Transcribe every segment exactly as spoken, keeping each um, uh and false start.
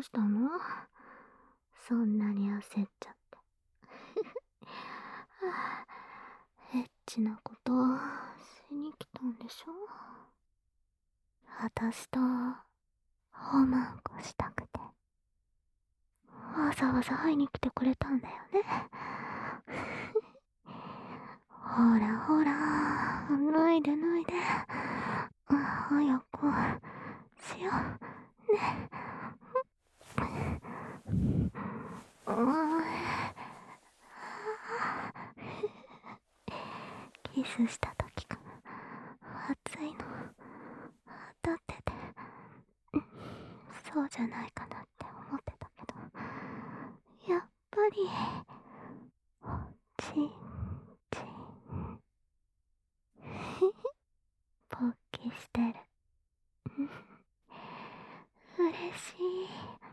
したの？そんなに焦っちゃって。エッチなことしに来たんでしょ？私とおまんこしたくてわざわざ会いに来てくれたんだよね。ほらほら、脱いで脱いで、早くしようね。キスした時から熱いの当たってて、そうじゃないかなって思ってたけど、やっぱりチンチン勃起してる。嬉しい。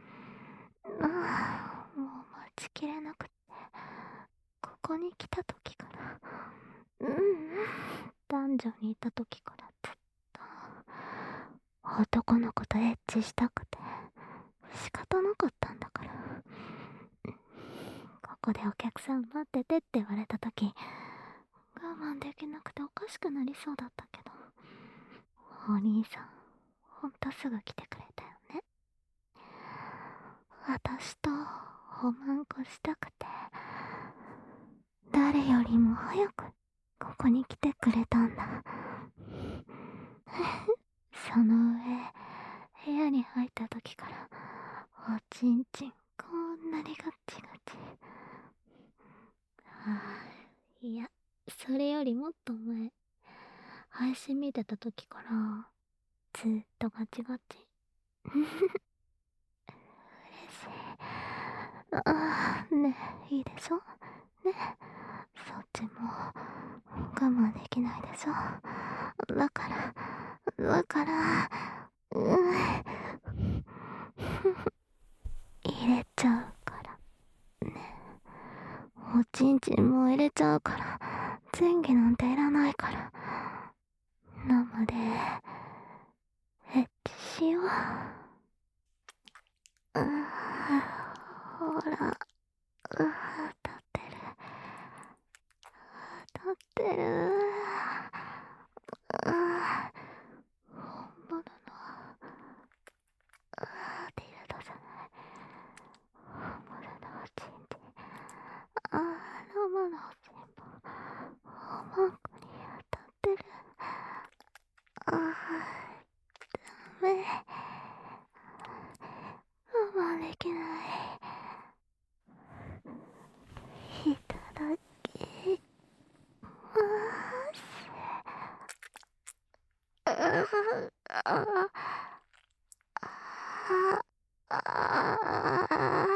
ああ、もう待ちきれなくって、ここに来た時から、うん、男女にいた時からずっと男の子とエッチしたくて仕方なかったんだから。ここでお客さん待っててって言われた時、我慢できなくておかしくなりそうだったけど、お兄さんほんとすぐ来てくれたよね。私とおまんこしたくて、誰よりも早くここに来てくれたんだ。その上、部屋に入った時からおちんちんこんなにガッチガチ。はあ、いや、それよりもっと前、配信見てた時からずっとガチガチ。嬉しい。ああ、ねえ、いいでしょね、そっちも我慢できないでしょ。だからだからうん、入れちゃうからね。おちんちんも入れちゃうから、前戯なんていらないから、生でエッチしよう。うー、ほら、うー、立ってる立ってる。うー、本物のうー、ディルドじゃない、本物のおちんちん。あー、生のおちんぽおまんこに当たってる。あー、ダメ、我慢できない。いただきます。あーあーあー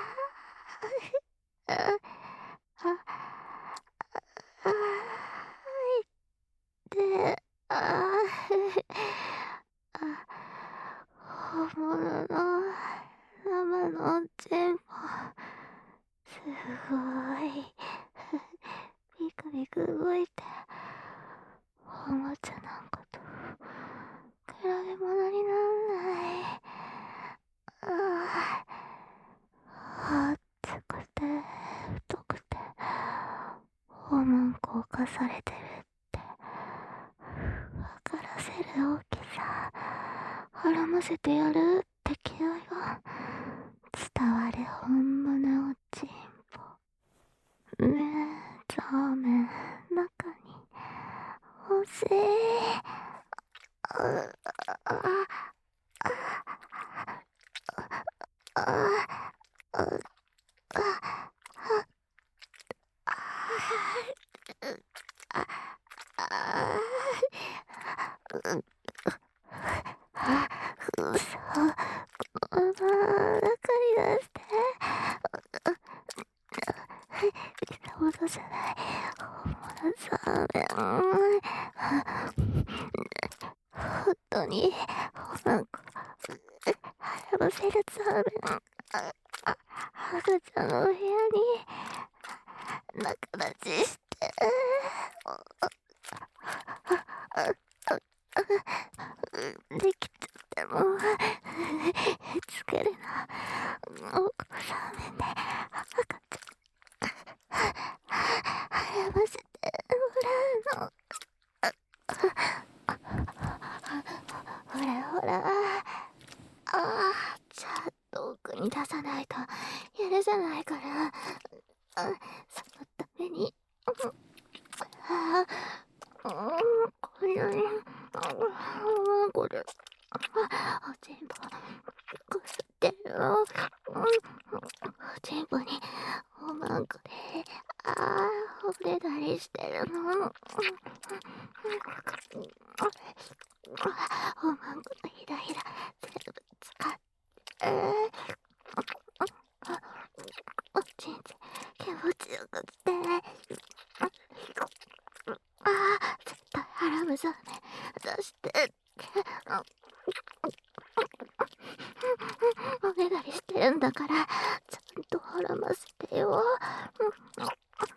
で、ああ、本物の生のチンポ、すごいビクビク動いて、おもちゃなんかと比べ物になんない。ああ、熱くて太くておまんこ犯されてるって分からせる大きさ、孕ませてやるって気合が伝わる本物おちんぽ。ねえ、ザーメン中に欲しい。あああああうそ、この中に出して。本物じゃない、本物ザーメン。本当におまんこ孕ませるザーメン。赤ちゃんの部屋に仲立ちして、できちゃっても作るのお子さめて赤ちゃん励ませてもらうの。ほらほら、ああ、ちゃんと奥に出さないと許さないから、そのために、ああ、これに、これ、おちんぽこすってるの。おちんぽにおまんこで、ああ、触れたりしてるの。おまんこのひらひら全部使って、おちんち気持ちよくして、ああ、絶対腹むさめ出してって、おねだりしてるんだからちゃんと腹ませてよ。ほら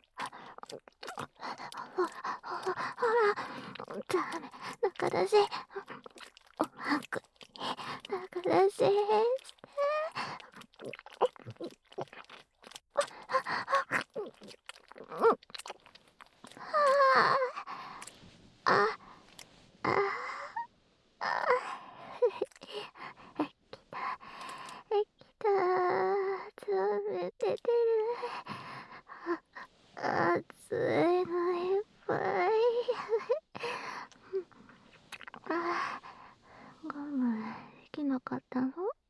ほら、ダメ、中出し、おまんこに中出しして、あああああきたきた、冷めててる、熱いのいっぱい。あ、我慢できなかったの？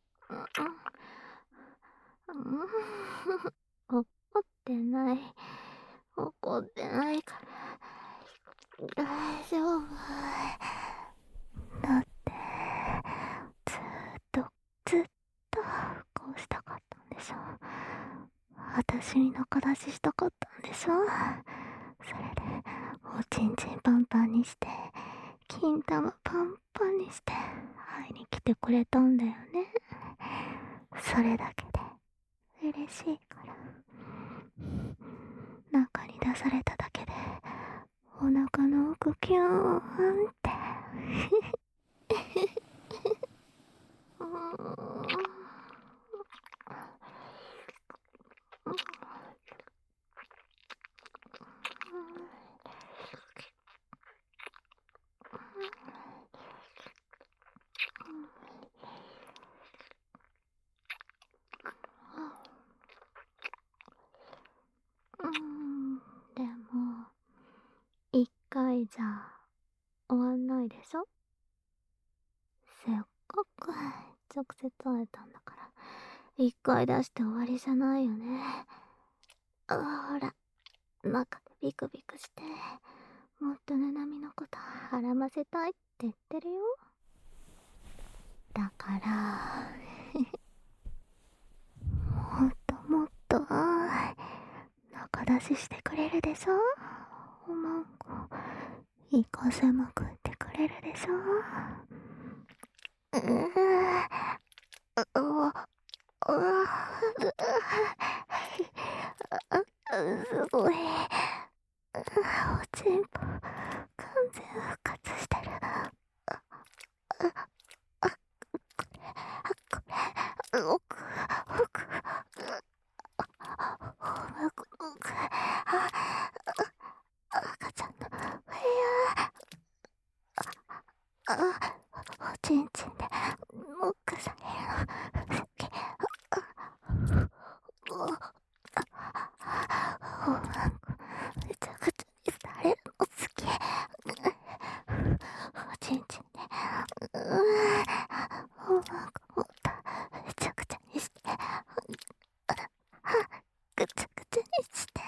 うん、怒ってない、怒ってないから大丈夫。だってずっとずっとこうしたかったんでしょ。私に仲出ししたかったんでしょ。それでおちんちんパンパンにして金玉パンパンにして会いに来てくれたんだよね。それだけで嬉しいから。中に出されただけでお腹の奥キューンってうーん、うん、でも一回じゃ終わんないでしょ。せっかく直接会えたんだから一回出して終わりじゃないよね。あ、ほら、中でビクビクしてもっとななみのこと腹ませたいって言ってるよ。だからもっともっと中出ししてくれるでしょ。おまんこ行かせまくってくれるでしょ。うーうわうわすごい、おちんぽ完全復活してる。奥奥奥、赤ちゃんの部屋、あ、おちんちんでモックされるの好き。おまんこめちゃくちゃにされるの好き。おちんちんでおまんこもっとめちゃくちゃにして、ぐちゃぐちゃにして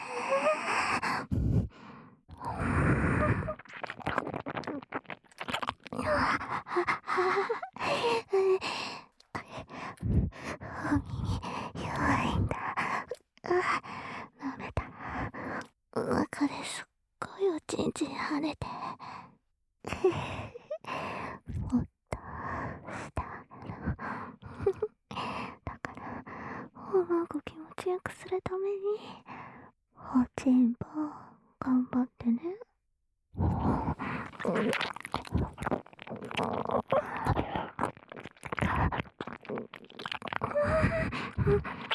お耳弱いんだ。舐めたら中ですっごいおちんちん跳ねてもっとしてあげる。だからおまんこ気持ちよくするためにおちんぽ頑張ってね。うん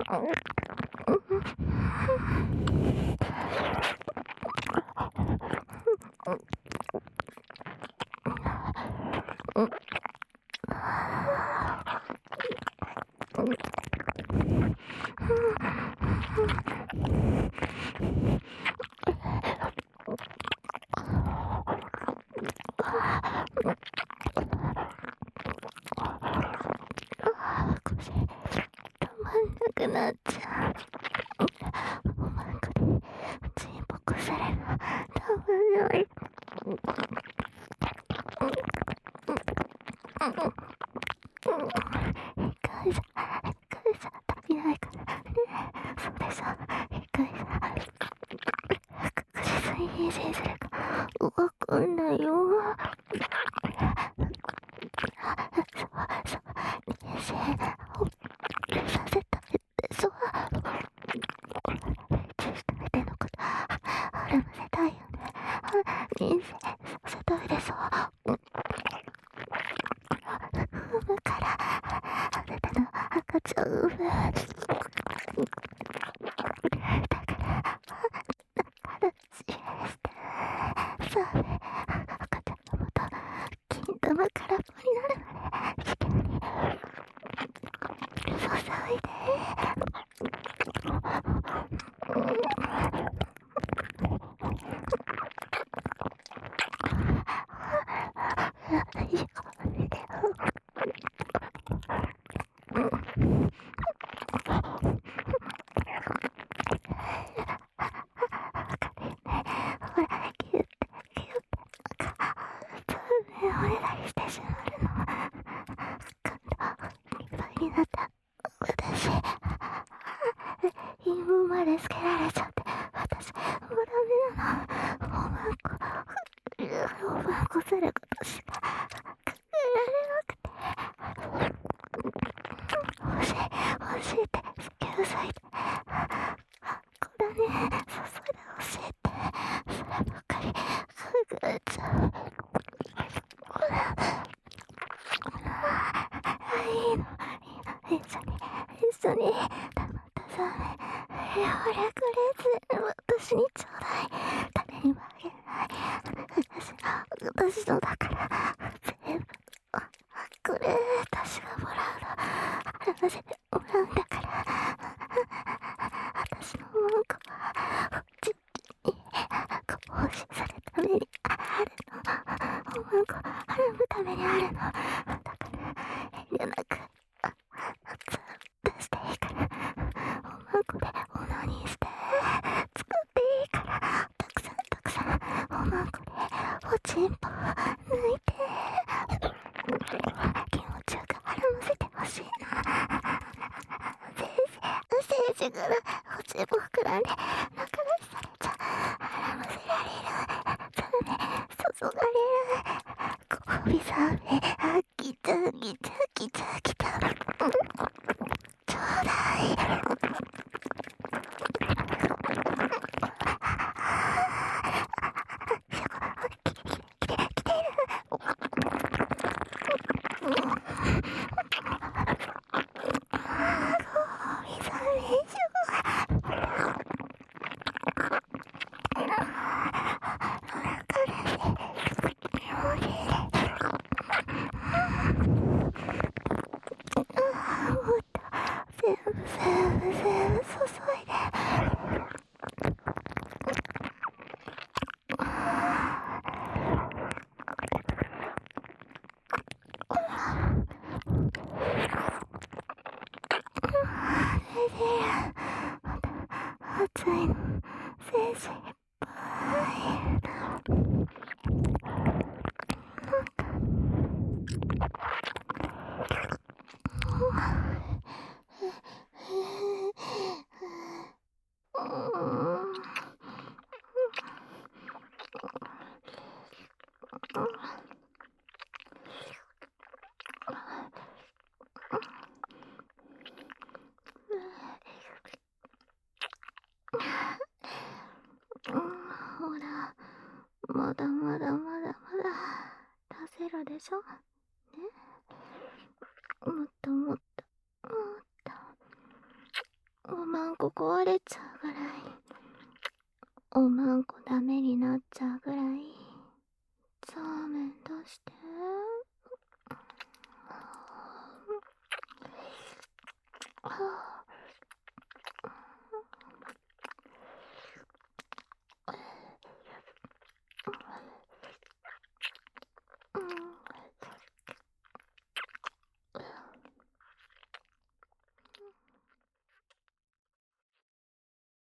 くなっちゃう。お前これチンポこされる多分ない。一回じゃ一回じゃ足りないからね。そうでしょ。一回じゃ確実に妊娠するかわかんないよ。そうそう妊娠をさせたいってそうしたいてのことあれませたいよね。妊娠させたいでしょ。産むからあなたの赤ちゃん産む。だから話してさあ赤ちゃんのもと金玉空っぽになるまで地球に注いで。ほらギュッてギュッてお願いしてしまうの。感動いっぱいになった私。陰謀までつけられちゃって私もうダメなの。おまんこおまんこすることしか考えられなくて。欲しい欲しいって救済でこだね。そそれ欲しいってそればっかり考えちゃう。いいのいいの一緒に一緒にたまったさね。ほらくれ私にちょうだい。誰にもあげない私の私のだから全部これ私がもらうの払わせてもらうんだから。私の文句は実に行使されるためにあるの。文句を払うためにあるの。だから遠慮なく出していいから。おまんこでオナニーして作っていいからたくさんたくさんおまんこでおちんぽ抜いて気持ちよく払わせてほしいな。精子からおちんぽ膨らんで仲出しされちゃ払わせられる。そうね注がれるご褒美さんね。あギチャギチャギチャギチャちょうだい。来て来てる。全部全部全部注いで。暑いの精子いっぱい。ほらまだまだまだまだ出せるでしょね。もっともっともっとまんこ壊れちゃうぐらい、おまんこダメになっちゃうぐらい、そうめん出して。